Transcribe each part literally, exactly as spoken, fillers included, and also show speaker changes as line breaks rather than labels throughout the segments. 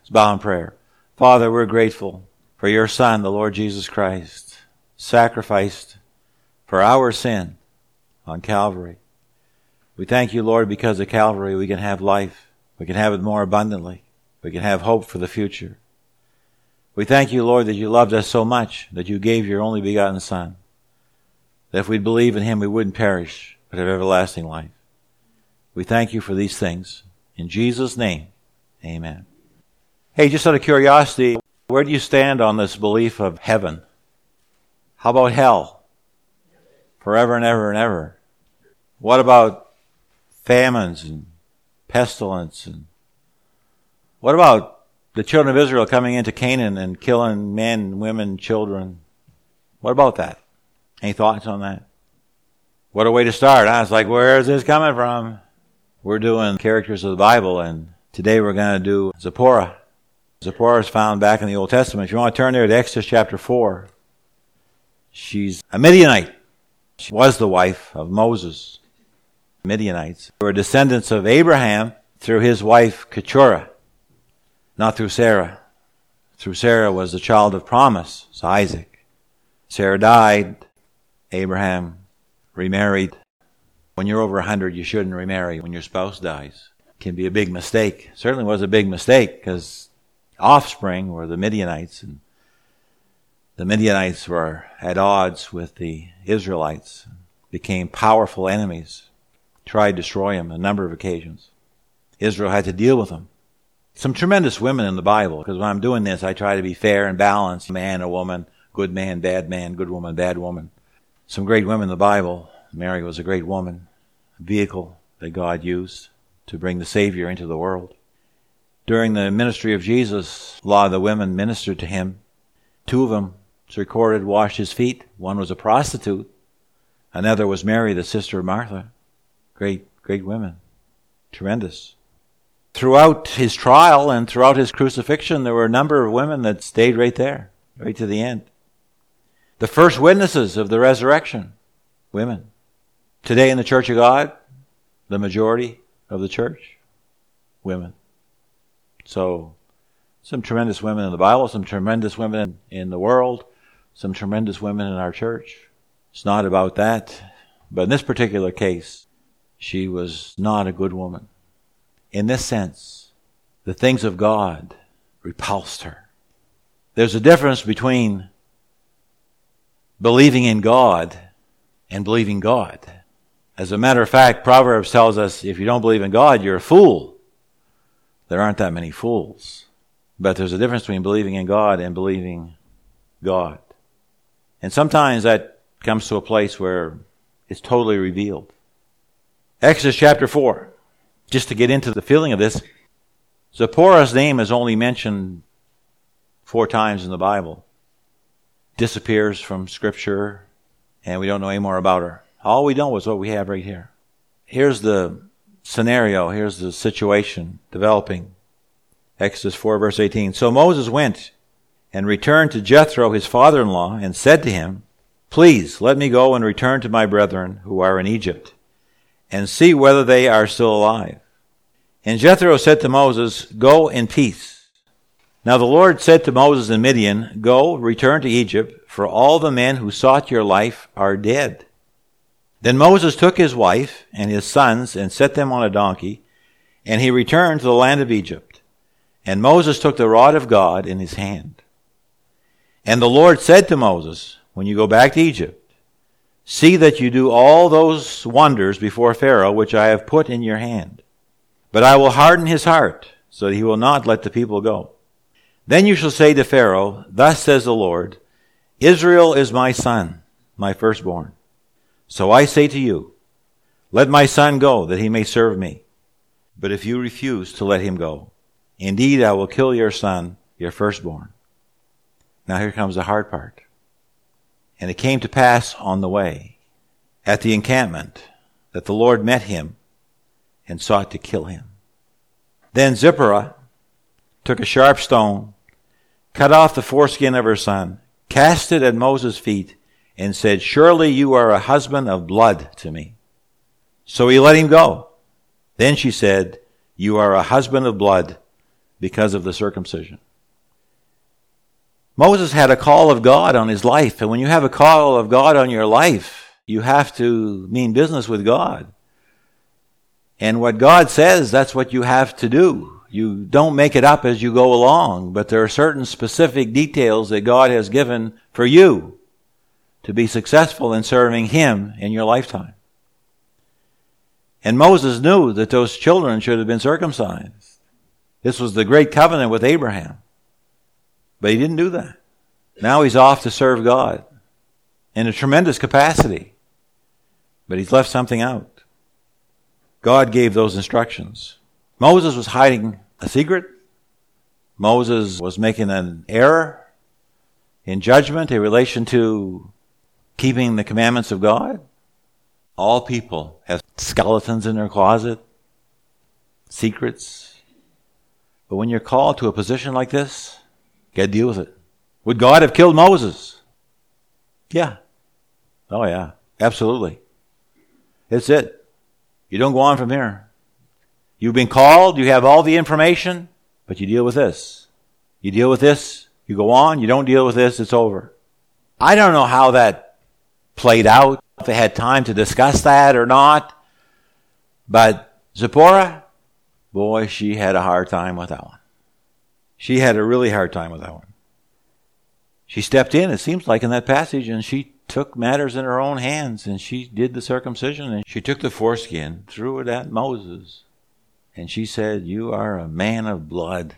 Let's bow in prayer. Father, we're grateful for your Son, the Lord Jesus Christ, sacrificed for our sin on Calvary. We thank you, Lord, because of Calvary we can have life. We can have it more abundantly. We can have hope for the future. We thank you, Lord, that you loved us so much that you gave your only begotten Son, that if we believe in him we wouldn't perish but have everlasting life. We thank you for these things. In Jesus' name, amen. Hey, just out of curiosity, where do you stand on this belief of heaven? How about hell? Forever and ever and ever. What about famines and pestilence? And what about the children of Israel coming into Canaan and killing men, women, children? What about that? Any thoughts on that? What a way to start, huh? It's like, where is this coming from? We're doing characters of the Bible, and today we're going to do Zipporah. Zipporah is found back in the Old Testament. If you want to turn there to Exodus chapter four, she's a Midianite. She was the wife of Moses. Midianites were descendants of Abraham through his wife Keturah, not through Sarah. Through Sarah was the child of promise, it's Isaac. Sarah died. Abraham remarried. When you're over one hundred, you shouldn't remarry when your spouse dies. It can be a big mistake. It certainly was a big mistake because offspring were the Midianites, and the Midianites were at odds with the Israelites, became powerful enemies, tried to destroy them on a number of occasions. Israel had to deal with them. Some tremendous women in the Bible, because when I'm doing this, I try to be fair and balanced. Man, a woman, good man, bad man, good woman, bad woman. Some great women in the Bible. Mary was a great woman, a vehicle that God used to bring the Savior into the world. During the ministry of Jesus, a lot of the women ministered to him. Two of them, it's recorded, washed his feet. One was a prostitute. Another was Mary, the sister of Martha. Great, great women. Tremendous. Throughout his trial and throughout his crucifixion, there were a number of women that stayed right there, right to the end. The first witnesses of the resurrection, women. Today in the Church of God, the majority of the church, women. So, some tremendous women in the Bible, some tremendous women in the world, some tremendous women in our church. It's not about that. But in this particular case, she was not a good woman. In this sense, the things of God repulsed her. There's a difference between believing in God and believing God. As a matter of fact, Proverbs tells us if you don't believe in God, you're a fool. There aren't that many fools. But there's a difference between believing in God and believing God. And sometimes that comes to a place where it's totally revealed. Exodus chapter four. Just to get into the feeling of this, Zipporah's name is only mentioned four times in the Bible. Disappears from Scripture, and we don't know any more about her. All we know is what we have right here. Here's the scenario, here's the situation developing. Exodus four verse eighteen. So Moses went and returned to Jethro, his father-in-law, and said to him, Please let me go and return to my brethren who are in Egypt, and see whether they are still alive. And Jethro said to Moses, Go in peace. Now the Lord said to Moses in Midian, Go, return to Egypt, for all the men who sought your life are dead. Then Moses took his wife and his sons and set them on a donkey, and he returned to the land of Egypt. And Moses took the rod of God in his hand. And the Lord said to Moses, When you go back to Egypt, see that you do all those wonders before Pharaoh which I have put in your hand. But I will harden his heart, so that he will not let the people go. Then you shall say to Pharaoh, Thus says the Lord, Israel is my son, my firstborn. So I say to you, Let my son go, that he may serve me. But if you refuse to let him go, indeed I will kill your son, your firstborn. Now here comes the hard part. And it came to pass on the way, at the encampment, that the Lord met him and sought to kill him. Then Zipporah took a sharp stone, cut off the foreskin of her son, cast it at Moses' feet, and said, Surely you are a husband of blood to me. So he let him go. Then she said, You are a husband of blood. because of the circumcision. Moses had a call of God on his life, and when you have a call of God on your life, you have to mean business with God. And what God says, that's what you have to do. You don't make it up as you go along, but there are certain specific details that God has given for you to be successful in serving Him in your lifetime. And Moses knew that those children should have been circumcised. This was the great covenant with Abraham. But he didn't do that. Now he's off to serve God in a tremendous capacity. But he's left something out. God gave those instructions. Moses was hiding a secret. Moses was making an error in judgment in relation to keeping the commandments of God. All people have skeletons in their closet, secrets. But when you're called to a position like this, you got to deal with it. Would God have killed Moses? Yeah. Oh yeah, absolutely. It's it. You don't go on from here. You've been called, you have all the information, but you deal with this. You deal with this, you go on, you don't deal with this, it's over. I don't know how that played out, if they had time to discuss that or not, but Zipporah, boy, she had a hard time with that one. She had a really hard time with that one. She stepped in, it seems like, in that passage, and she took matters in her own hands, and she did the circumcision, and she took the foreskin, threw it at Moses, and she said, "You are a man of blood."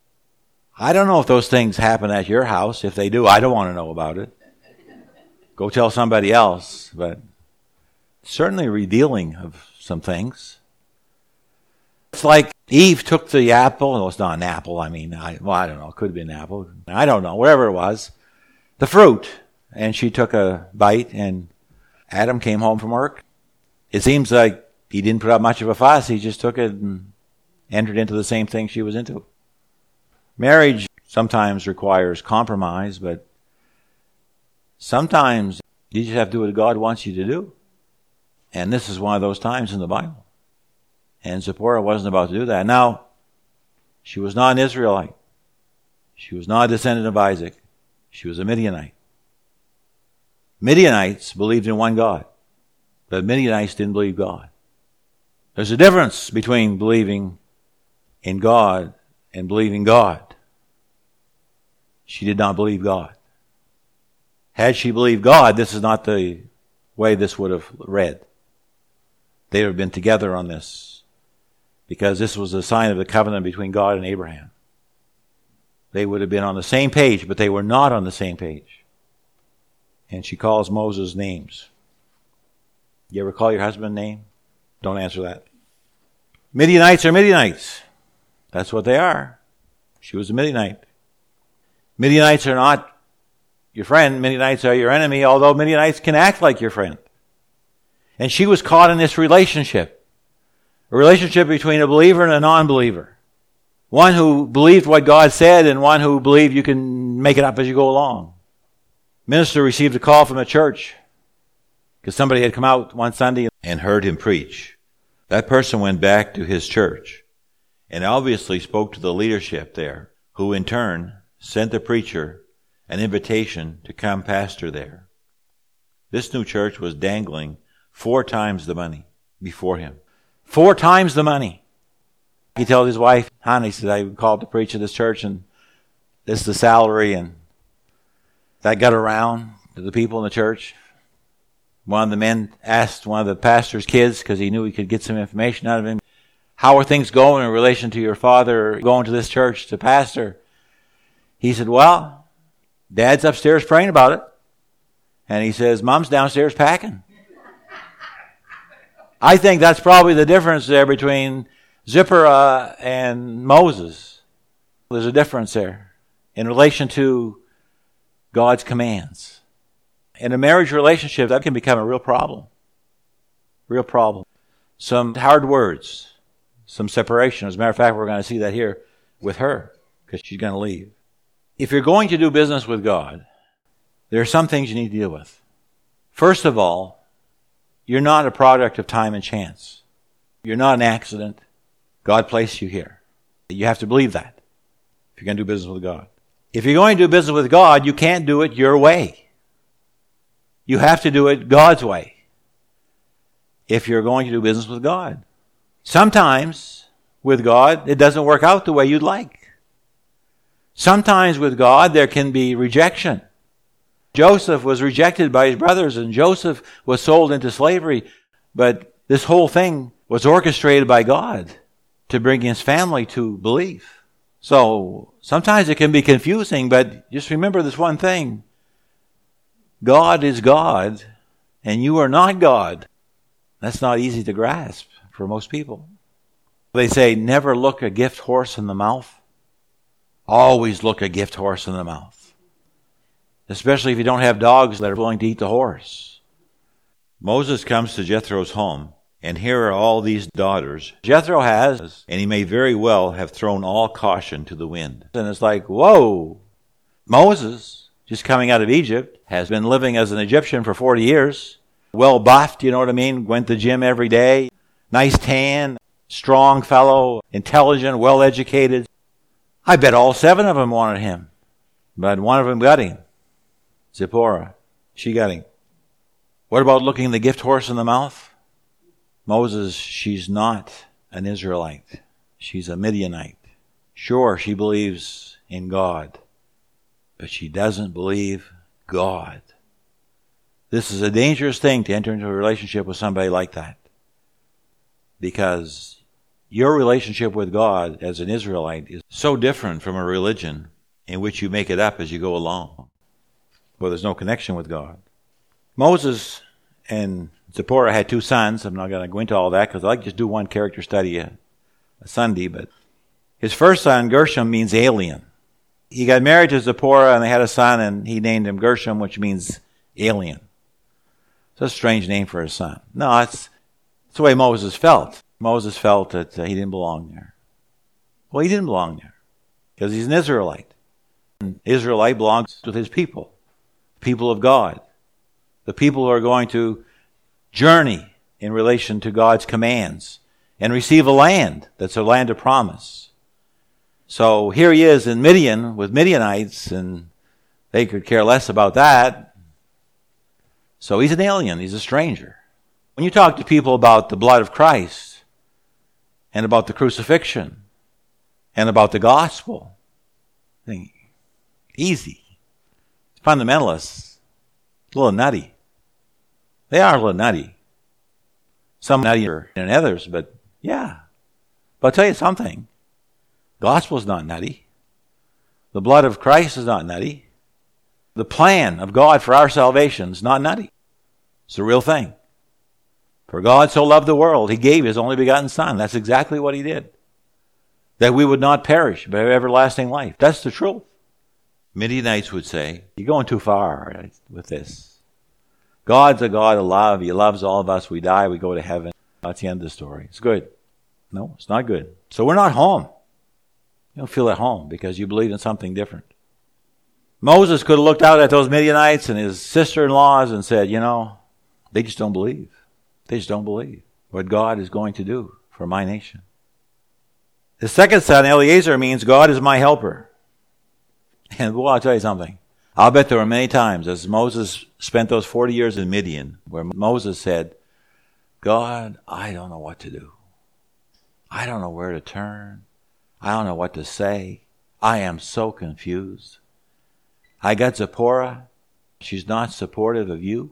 I don't know if those things happen at your house. If they do, I don't want to know about it. Go tell somebody else, but certainly revealing of some things. It's like Eve took the apple. No, it's not an apple. I mean, I, well, I don't know. It could have been an apple. I don't know. Whatever it was. The fruit. And she took a bite, and Adam came home from work. It seems like he didn't put up much of a fuss. He just took it and entered into the same thing she was into. Marriage sometimes requires compromise, but sometimes you just have to do what God wants you to do. And this is one of those times in the Bible. And Zipporah wasn't about to do that. Now, she was not an Israelite. She was not a descendant of Isaac. She was a Midianite. Midianites believed in one God, but Midianites didn't believe God. There's a difference between believing in God and believing God. She did not believe God. Had she believed God, this is not the way this would have read. They would have been together on this, because this was a sign of the covenant between God and Abraham. They would have been on the same page, but they were not on the same page. And she calls Moses names. You ever call your husband a name? Don't answer that. Midianites are Midianites. That's what they are. She was a Midianite. Midianites are not your friend. Midianites are your enemy, although Midianites can act like your friend. And she was caught in this relationship. A relationship between a believer and a non-believer. One who believed what God said and one who believed you can make it up as you go along. Minister received a call from a church because somebody had come out one Sunday and heard him preach. That person went back to his church and obviously spoke to the leadership there, who in turn sent the preacher an invitation to come pastor there. This new church was dangling four times the money before him. Four times the money. He told his wife, "Honey," he said, "I called to preach at this church, and this is the salary." And that got around to the people in the church. One of the men asked one of the pastor's kids, because he knew he could get some information out of him, "How are things going in relation to your father going to this church to pastor?" He said, "Well, Dad's upstairs praying about it." And he says, "Mom's downstairs packing." I think that's probably the difference there between Zipporah and Moses. There's a difference there in relation to God's commands. In a marriage relationship, that can become a real problem. Real problem. Some hard words, some separation. As a matter of fact, we're going to see that here with her, because she's going to leave. If you're going to do business with God, there are some things you need to deal with. First of all, you're not a product of time and chance. You're not an accident. God placed you here. You have to believe that. if you're going to do business with God. If you're going to do business with God, you can't do it your way. You have to do it God's way if you're going to do business with God. Sometimes with God, it doesn't work out the way you'd like. Sometimes with God, there can be rejection. Joseph was rejected by his brothers, and Joseph was sold into slavery. But this whole thing was orchestrated by God to bring his family to belief. So sometimes it can be confusing, but just remember this one thing. God is God, and you are not God. That's not easy to grasp for most people. They say, never look a gift horse in the mouth. Always look a gift horse in the mouth. Especially if you don't have dogs that are willing to eat the horse. Moses comes to Jethro's home, and here are all these daughters. Jethro has, and he may very well have thrown all caution to the wind. And it's like, whoa! Moses, just coming out of Egypt, has been living as an Egyptian for forty years. Well buffed, you know what I mean? Went to the gym every day. Nice tan, strong fellow, intelligent, well educated. I bet all seven of them wanted him. But one of them got him. Zipporah, she got him. What about looking the gift horse in the mouth? Moses, she's not an Israelite. She's a Midianite. Sure, she believes in God, but she doesn't believe God. This is a dangerous thing to enter into a relationship with somebody like that. Because your relationship with God as an Israelite is so different from a religion in which you make it up as you go along. Well, there's no connection with God. Moses and Zipporah had two sons. I'm not going to go into all that because I like to just do one character study a, a Sunday. But his first son, Gershom, means alien. He got married to Zipporah and they had a son and he named him Gershom, which means alien. It's a strange name for his son. No, it's, it's the way Moses felt. Moses felt that uh, he didn't belong there. Well, he didn't belong there because he's an Israelite. An Israelite belongs with his people. People of God. The people who are going to journey in relation to God's commands and receive a land that's a land of promise. So here he is in Midian with Midianites, and they could care less about that. So he's an alien. He's a stranger. When you talk to people about the blood of Christ and about the crucifixion and about the gospel, think, easy. Fundamentalists, a little nutty. They are a little nutty. Some nuttier than others, but yeah. But I'll tell you something. Gospel's not nutty. The blood of Christ is not nutty. The plan of God for our salvation is not nutty. It's the real thing. For God so loved the world, he gave his only begotten Son. That's exactly what he did. That we would not perish, but have everlasting life. That's the truth. Midianites would say, you're going too far right, with this. God's a God of love. He loves all of us. We die, we go to heaven. That's the end of the story. It's good. No, it's not good. So we're not home. You don't feel at home because you believe in something different. Moses could have looked out at those Midianites and his sister-in-laws and said, you know, they just don't believe. They just don't believe what God is going to do for my nation. The second son, Eliezer, means God is my helper. And well, I'll tell you something. I'll bet there were many times as Moses spent those forty years in Midian where Moses said, God, I don't know what to do. I don't know where to turn. I don't know what to say. I am so confused. I got Zipporah. She's not supportive of you.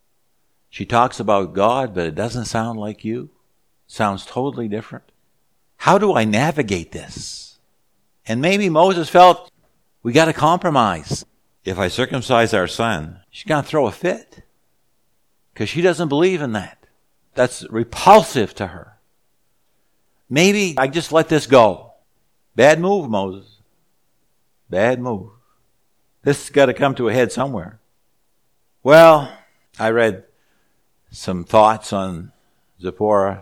She talks about God, but it doesn't sound like you. It sounds totally different. How do I navigate this? And maybe Moses felt, we got to compromise. If I circumcise our son, she's going to throw a fit. Because she doesn't believe in that. That's repulsive to her. Maybe I just let this go. Bad move, Moses. Bad move. This has got to come to a head somewhere. Well, I read some thoughts on Zipporah.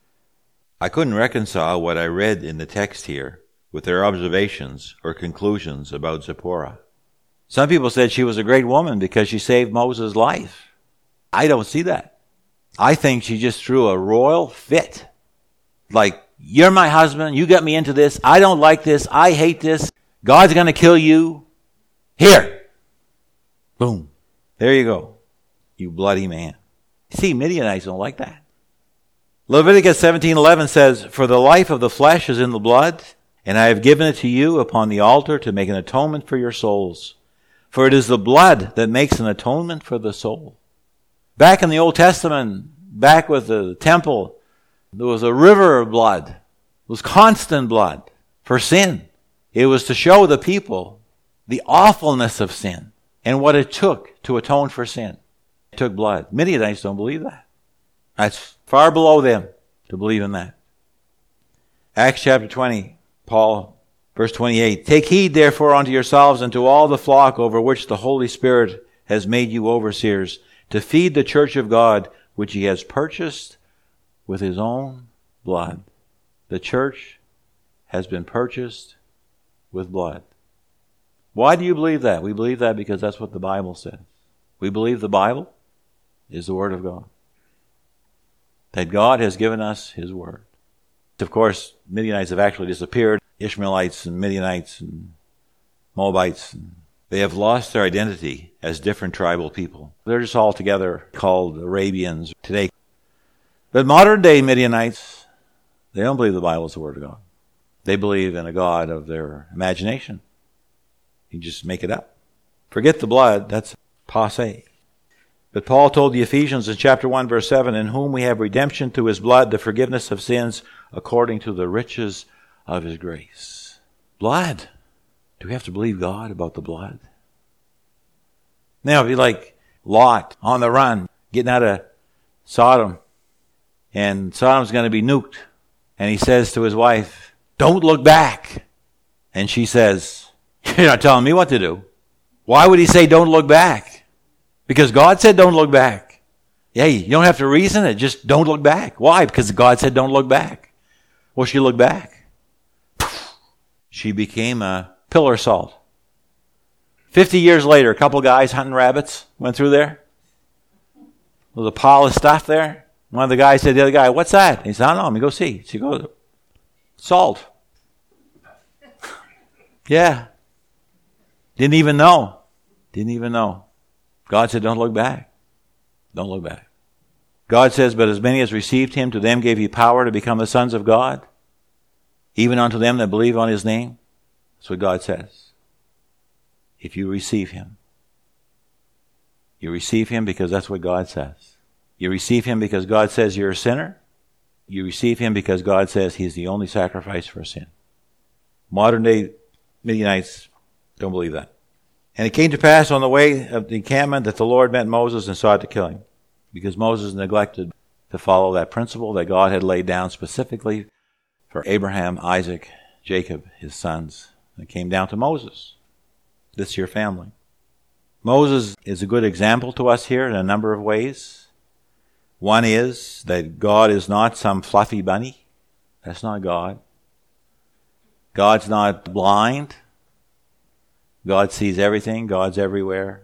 I couldn't reconcile what I read in the text here with their observations or conclusions about Zipporah. Some people said she was a great woman because she saved Moses' life. I don't see that. I think she just threw a royal fit. Like, you're my husband, you got me into this, I don't like this, I hate this, God's going to kill you. Here. Boom. There you go. You bloody man. See, Midianites don't like that. Leviticus seventeen eleven says, "For the life of the flesh is in the blood, and I have given it to you upon the altar to make an atonement for your souls. For it is the blood that makes an atonement for the soul." Back in the Old Testament, back with the temple, there was a river of blood. It was constant blood for sin. It was to show the people the awfulness of sin and what it took to atone for sin. It took blood. Midianites don't believe that. That's far below them to believe in that. Acts chapter twenty, Paul, verse twenty-eight. "Take heed therefore unto yourselves and to all the flock over which the Holy Spirit has made you overseers, to feed the church of God, which he has purchased with his own blood." The church has been purchased with blood. Why do you believe that? We believe that because that's what the Bible says. We believe the Bible is the Word of God. That God has given us his Word. Of course, Midianites have actually disappeared. Ishmaelites and Midianites and Moabites, and they have lost their identity as different tribal people. They're just all together called Arabians today. But modern day Midianites, they don't believe the Bible is the Word of God. They believe in a God of their imagination. You just make it up. Forget the blood, that's passé. But Paul told the Ephesians in chapter one, verse seven, "In whom we have redemption through his blood, the forgiveness of sins, according to the riches of his grace." Blood. Do we have to believe God about the blood? Now, if you're like Lot on the run, getting out of Sodom, and Sodom's going to be nuked, and he says to his wife, "Don't look back." And she says, "You're not telling me what to do." Why would he say don't look back? Because God said don't look back. Hey, you don't have to reason it, just don't look back. Why? Because God said don't look back. Well, she looked back. She became a pillar of salt. Fifty years later, a couple guys hunting rabbits went through there. There was a pile of stuff there. One of the guys said to the other guy, "What's that?" He said, "I don't know. Let me go see." She goes, "Salt." Yeah. Didn't even know. Didn't even know. God said, don't look back. Don't look back. God says, "But as many as received him, to them gave he power to become the sons of God, even unto them that believe on his name." That's what God says. If you receive him, you receive him because that's what God says. You receive him because God says you're a sinner. You receive him because God says he's the only sacrifice for sin. Modern day Midianites don't believe that. "And it came to pass on the way of the encampment that the Lord met Moses and sought to kill him," because Moses neglected to follow that principle that God had laid down specifically for Abraham, Isaac, Jacob, his sons. It came down to Moses. This is your family. Moses is a good example to us here in a number of ways. One is that God is not some fluffy bunny. That's not God. God's not blind. God sees everything. God's everywhere.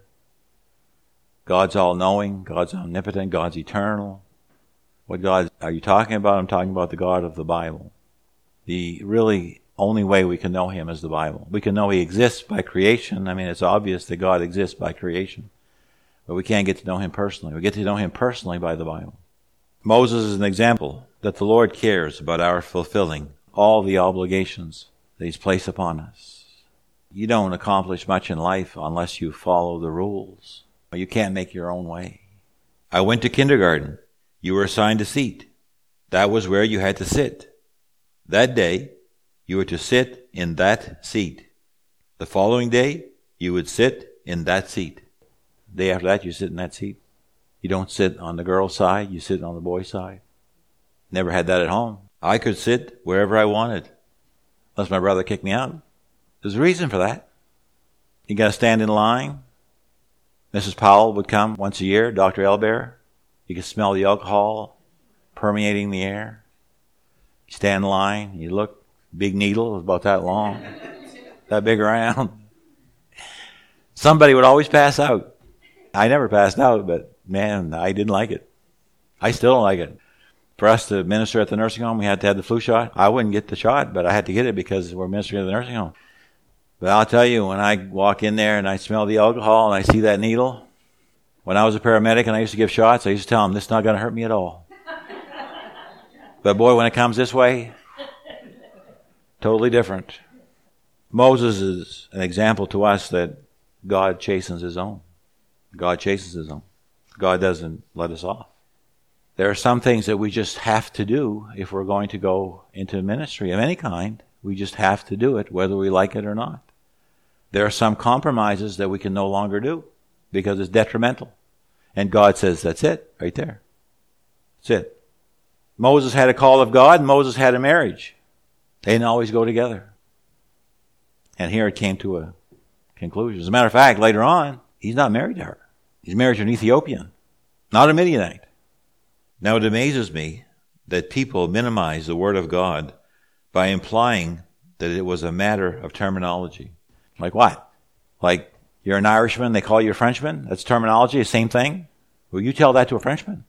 God's all-knowing. God's omnipotent. God's eternal. What God are you talking about? I'm talking about the God of the Bible. The really only way we can know him is the Bible. We can know he exists by creation. I mean, it's obvious that God exists by creation. But we can't get to know him personally. We get to know him personally by the Bible. Moses is an example that the Lord cares about our fulfilling all the obligations that he's placed upon us. You don't accomplish much in life unless you follow the rules. You can't make your own way. I went to kindergarten. You were assigned a seat. That was where you had to sit. That day, you were to sit in that seat. The following day, you would sit in that seat. The day after that, you sit in that seat. You don't sit on the girl's side, you sit on the boy's side. Never had that at home. I could sit wherever I wanted, unless my brother kicked me out. There's a reason for that. You got to stand in line. Missus Powell would come once a year, Doctor Elbear. You could smell the alcohol permeating the air. You stand in line, you look, big needle, it was about that long, that big around. Somebody would always pass out. I never passed out, but man, I didn't like it. I still don't like it. For us to minister at the nursing home, we had to have the flu shot. I wouldn't get the shot, but I had to get it because we're ministering at the nursing home. But I'll tell you, when I walk in there and I smell the alcohol and I see that needle, when I was a paramedic and I used to give shots, I used to tell them, this is not going to hurt me at all. But boy, when it comes this way, totally different. Moses is an example to us that God chastens his own. God chastens his own. God doesn't let us off. There are some things that we just have to do if we're going to go into ministry of any kind. We just have to do it, whether we like it or not. There are some compromises that we can no longer do because it's detrimental. And God says, that's it, right there. That's it. Moses had a call of God, and Moses had a marriage. They didn't always go together. And here it came to a conclusion. As a matter of fact, later on, he's not married to her. He's married to an Ethiopian, not a Midianite. Now it amazes me that people minimize the Word of God by implying that it was a matter of terminology. Like what? Like you're an Irishman, they call you a Frenchman? That's terminology, the same thing? Will you tell that to a Frenchman?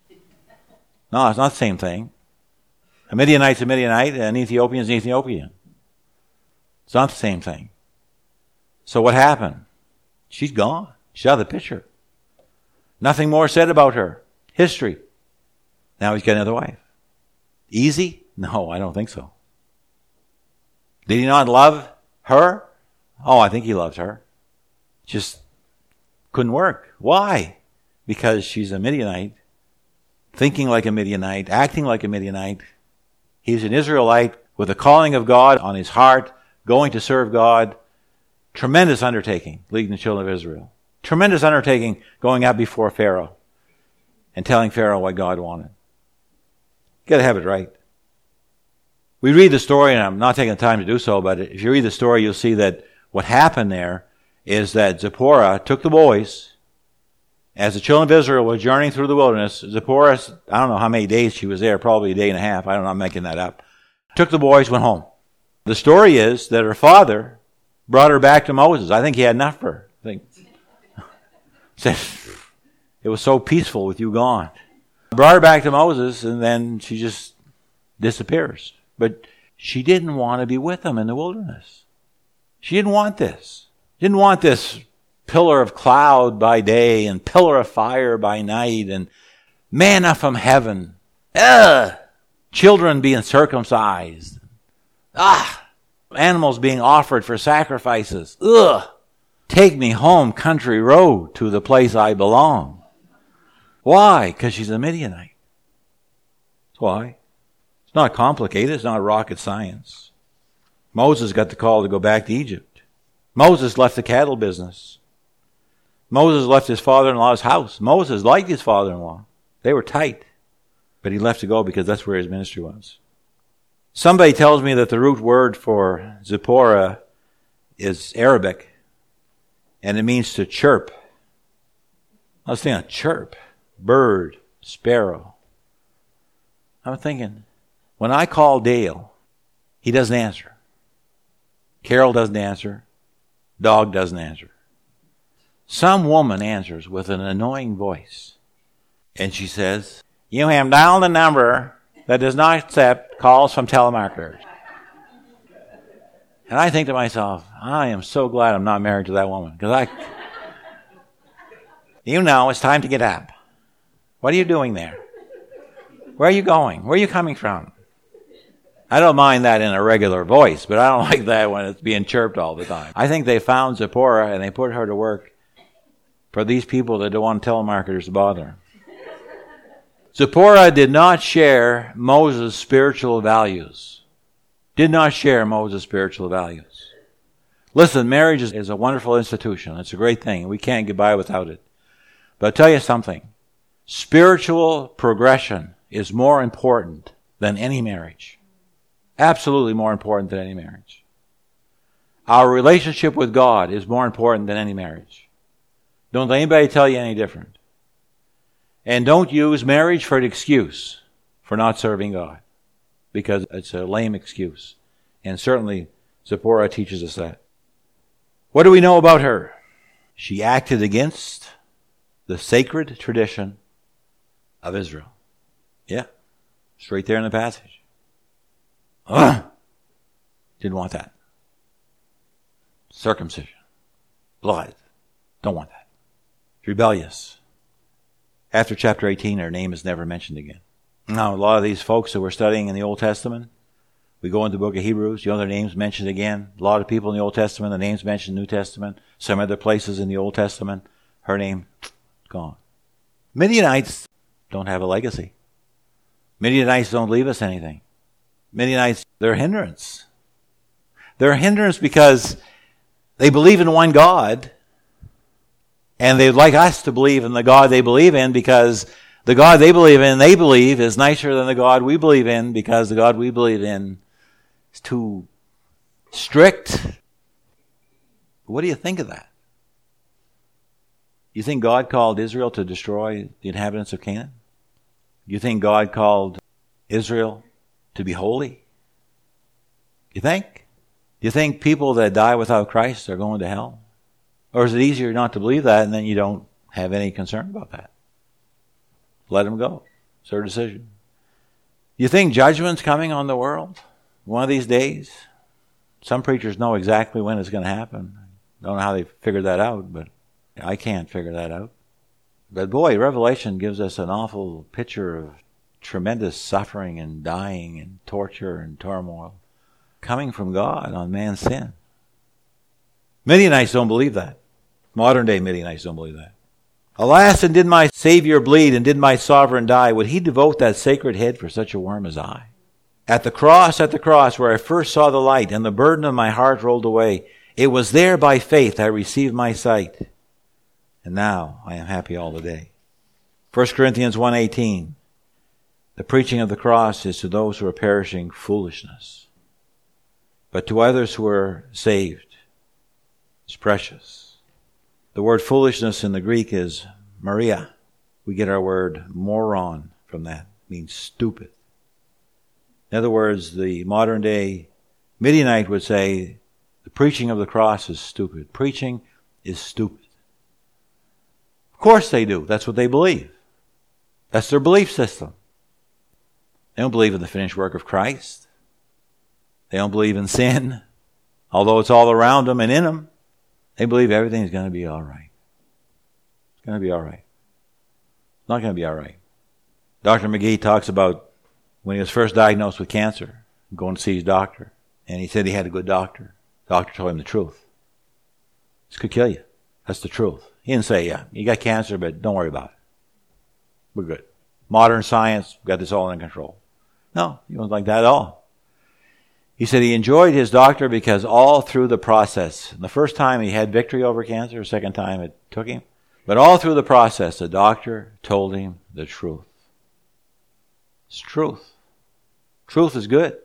No, it's not the same thing. A Midianite's a Midianite, an Ethiopian's an Ethiopian. It's not the same thing. So what happened? She's gone. She's out of the picture. Nothing more said about her. History. Now he's got another wife. Easy? No, I don't think so. Did he not love her? Oh, I think he loved her. Just couldn't work. Why? Because she's a Midianite, thinking like a Midianite, acting like a Midianite. He's an Israelite with the calling of God on his heart, going to serve God. Tremendous undertaking, leading the children of Israel. Tremendous undertaking, going out before Pharaoh and telling Pharaoh what God wanted. You got to have it right. We read the story, and I'm not taking the time to do so, but if you read the story, you'll see that what happened there is that Zipporah took the boys. As the children of Israel were journeying through the wilderness, Zipporah, I don't know how many days she was there, probably a day and a half. I don't know, I'm making that up. Took the boys, went home. The story is that her father brought her back to Moses. I think he had enough for her. I think. Said, it was so peaceful with you gone. Brought her back to Moses, and then she just disappears. But she didn't want to be with him in the wilderness. She didn't want this. She didn't want this pillar of cloud by day and pillar of fire by night and manna from heaven. Ugh! Children being circumcised. Ah! Animals being offered for sacrifices. Ugh! Take me home, country road, to the place I belong. Why? Because she's a Midianite. That's why. It's not complicated. It's not rocket science. Moses got the call to go back to Egypt. Moses left the cattle business. Moses left his father-in-law's house. Moses liked his father-in-law. They were tight. But he left to go because that's where his ministry was. Somebody tells me that the root word for Zipporah is Arabic. And it means to chirp. I was thinking, chirp. Bird. Sparrow. I was thinking, when I call Dale, he doesn't answer. Carol doesn't answer. Dog doesn't answer. Some woman answers with an annoying voice. And she says, you have dialed a number that does not accept calls from telemarketers. And I think to myself, I am so glad I'm not married to that woman. Because I, you know, it's time to get up. What are you doing there? Where are you going? Where are you coming from? I don't mind that in a regular voice, but I don't like that when it's being chirped all the time. I think they found Zipporah and they put her to work for these people that don't want telemarketers to bother. Zipporah did not share Moses' spiritual values. Did not share Moses' spiritual values. Listen, marriage is, is a wonderful institution. It's a great thing. We can't get by without it. But I'll tell you something. Spiritual progression is more important than any marriage. Absolutely more important than any marriage. Our relationship with God is more important than any marriage. Don't let anybody tell you any different. And don't use marriage for an excuse for not serving God, because it's a lame excuse. And certainly Zipporah teaches us that. What do we know about her? She acted against the sacred tradition of Israel. Yeah, straight there in the passage. Ugh. Didn't want that. Circumcision. Blood. Don't want that. Rebellious. After chapter eighteen, their name is never mentioned again. Now, a lot of these folks that we're studying in the Old Testament, we go into the book of Hebrews, you know their names mentioned again. A lot of people in the Old Testament, the names mentioned in the New Testament. Some other places in the Old Testament, her name, gone. Midianites don't have a legacy. Midianites don't leave us anything. Midianites, they're a hindrance. They're a hindrance because they believe in one God, and they'd like us to believe in the God they believe in because the God they believe in, they believe, is nicer than the God we believe in because the God we believe in is too strict. What do you think of that? You think God called Israel to destroy the inhabitants of Canaan? You think God called Israel to be holy? You think? Do you think people that die without Christ are going to hell? Or is it easier not to believe that and then you don't have any concern about that? Let them go. It's their decision. You think judgment's coming on the world one of these days? Some preachers know exactly when it's going to happen. Don't know how they figured that out, but I can't figure that out. But boy, Revelation gives us an awful picture of tremendous suffering and dying and torture and turmoil coming from God on man's sin. Midianites don't believe that. Modern day Midianites don't believe that. Alas, and did my Savior bleed, and did my sovereign die? Would he devote that sacred head for such a worm as I? At the cross, at the cross, where I first saw the light, and the burden of my heart rolled away, it was there by faith I received my sight. And now I am happy all the day. First Corinthians one eighteen. The preaching of the cross is to those who are perishing foolishness. But to others who are saved, it's precious. The word foolishness in the Greek is Maria. We get our word moron from that. It means stupid. In other words, the modern day Midianite would say the preaching of the cross is stupid. Preaching is stupid. Of course they do. That's what they believe. That's their belief system. They don't believe in the finished work of Christ. They don't believe in sin, although it's all around them and in them. They believe everything's going to be all right. It's going to be all right. It's not going to be all right. Doctor McGee talks about when he was first diagnosed with cancer, going to see his doctor, and he said he had a good doctor. The doctor told him the truth. This could kill you. That's the truth. He didn't say, yeah, you got cancer, but don't worry about it. We're good. Modern science, got this all in control. No, he wasn't like that at all. He said he enjoyed his doctor because all through the process, the first time he had victory over cancer, the second time it took him, but all through the process, the doctor told him the truth. It's truth. Truth is good.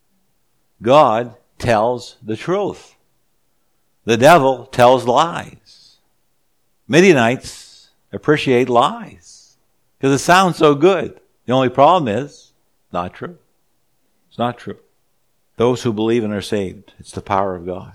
God tells the truth. The devil tells lies. Midianites appreciate lies because it sounds so good. The only problem is, not true. It's not true. Those who believe and are saved, it's the power of God.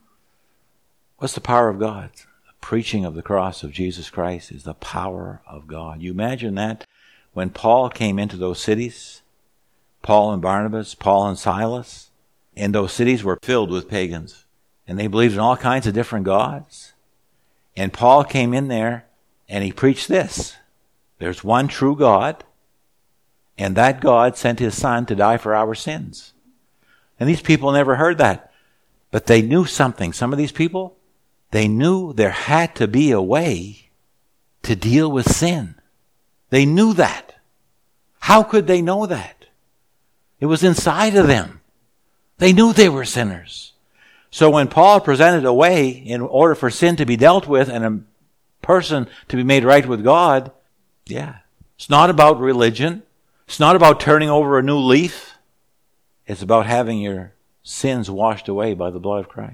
What's the power of God? The preaching of the cross of Jesus Christ is the power of God. You imagine that when Paul came into those cities, Paul and Barnabas, Paul and Silas, and those cities were filled with pagans, and they believed in all kinds of different gods. And Paul came in there and he preached this. There's one true God, and that God sent his Son to die for our sins. And these people never heard that. But they knew something. Some of these people, they knew there had to be a way to deal with sin. They knew that. How could they know that? It was inside of them. They knew they were sinners. So when Paul presented a way in order for sin to be dealt with and a person to be made right with God, yeah, it's not about religion. It's not about turning over a new leaf. It's about having your sins washed away by the blood of Christ.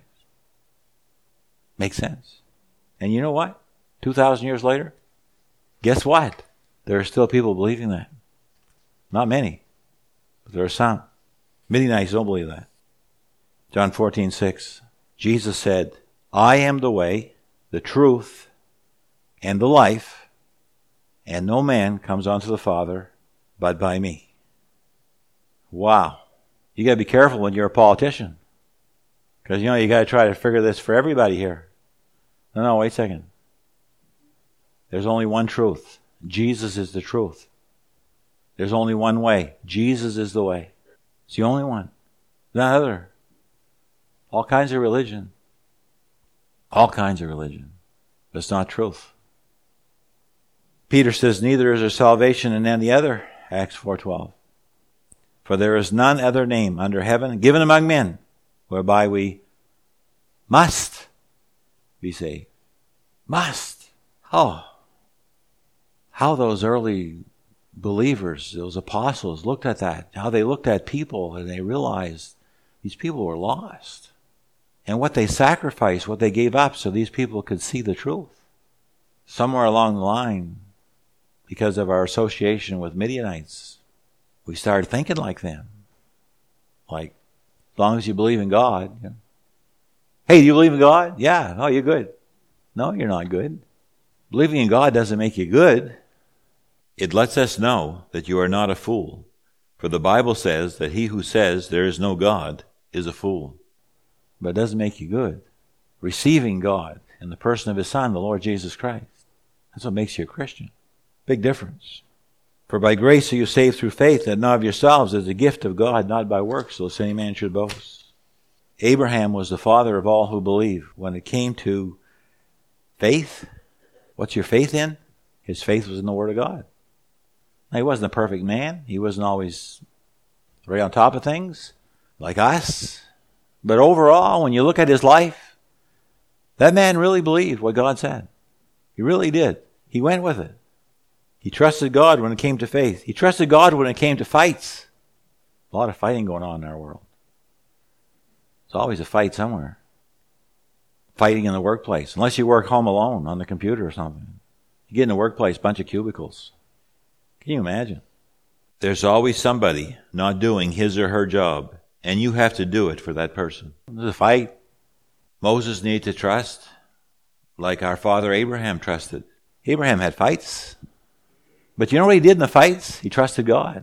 Makes sense. And you know what? two thousand years later, guess what? There are still people believing that. Not many, but there are some. Midianites don't believe that. John fourteen six. Jesus said, I am the way, the truth, and the life, and no man comes unto the Father but by me. Wow. You got to be careful when you're a politician. Because, you know, you got to try to figure this for everybody here. No, no, wait a second. There's only one truth. Jesus is the truth. There's only one way. Jesus is the way. It's the only one. None other. All kinds of religion. All kinds of religion. But it's not truth. Peter says, neither is there salvation in any other. Acts four twelve. For there is none other name under heaven given among men whereby we must be saved. Must. Oh. How those early believers, those apostles, looked at that. How they looked at people and they realized these people were lost. And what they sacrificed, what they gave up so these people could see the truth. Somewhere along the line, because of our association with Midianites, we started thinking like them. Like, as long as you believe in God. You know. Hey, do you believe in God? Yeah. Oh, you're good. No, you're not good. Believing in God doesn't make you good. It lets us know that you are not a fool. For the Bible says that he who says there is no God is a fool. But it doesn't make you good. Receiving God in the person of his Son, the Lord Jesus Christ. That's what makes you a Christian. Big difference. For by grace are you saved through faith, that not of yourselves, as a gift of God, not by works, lest any man should boast. Abraham was the father of all who believe. When it came to faith, what's your faith in? His faith was in the Word of God. Now, he wasn't a perfect man. He wasn't always right on top of things, like us. But overall, when you look at his life, that man really believed what God said. He really did. He went with it. He trusted God when it came to faith. He trusted God when it came to fights. A lot of fighting going on in our world. There's always a fight somewhere. Fighting in the workplace. Unless you work home alone on the computer or something. You get in the workplace, bunch of cubicles. Can you imagine? There's always somebody not doing his or her job, and you have to do it for that person. There's a fight. Moses needed to trust like our father Abraham trusted. Abraham had fights. But you know what he did in the fights? He trusted God.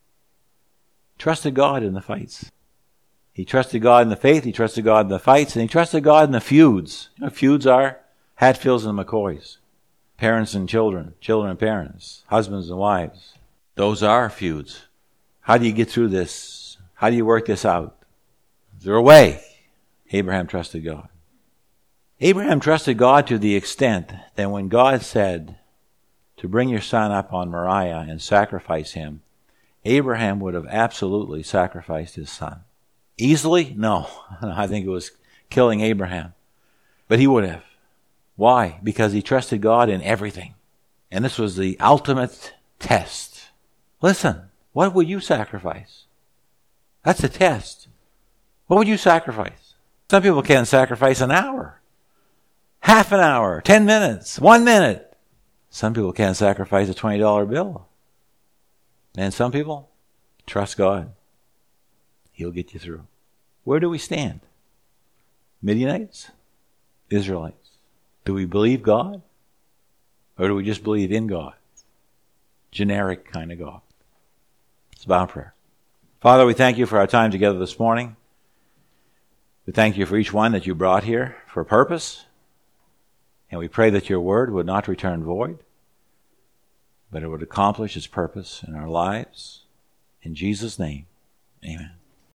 Trusted God in the fights. He trusted God in the faith, he trusted God in the fights, and he trusted God in the feuds. You know what feuds are? Hatfields and McCoys. Parents and children, children and parents, husbands and wives. Those are feuds. How do you get through this? How do you work this out? Is there a way? Abraham trusted God. Abraham trusted God to the extent that when God said to bring your son up on Moriah and sacrifice him, Abraham would have absolutely sacrificed his son. Easily? No. I think it was killing Abraham. But he would have. Why? Because he trusted God in everything. And this was the ultimate test. Listen, what would you sacrifice? That's a test. What would you sacrifice? Some people can't sacrifice an hour, half an hour, ten minutes, one minute. Some people can't sacrifice a twenty dollar bill. And some people trust God. He'll get you through. Where do we stand? Midianites? Israelites? Do we believe God? Or do we just believe in God? Generic kind of God. It's about prayer. Father, we thank you for our time together this morning. We thank you for each one that you brought here for a purpose. And we pray that your word would not return void, but it would accomplish its purpose in our lives. In Jesus' name, amen.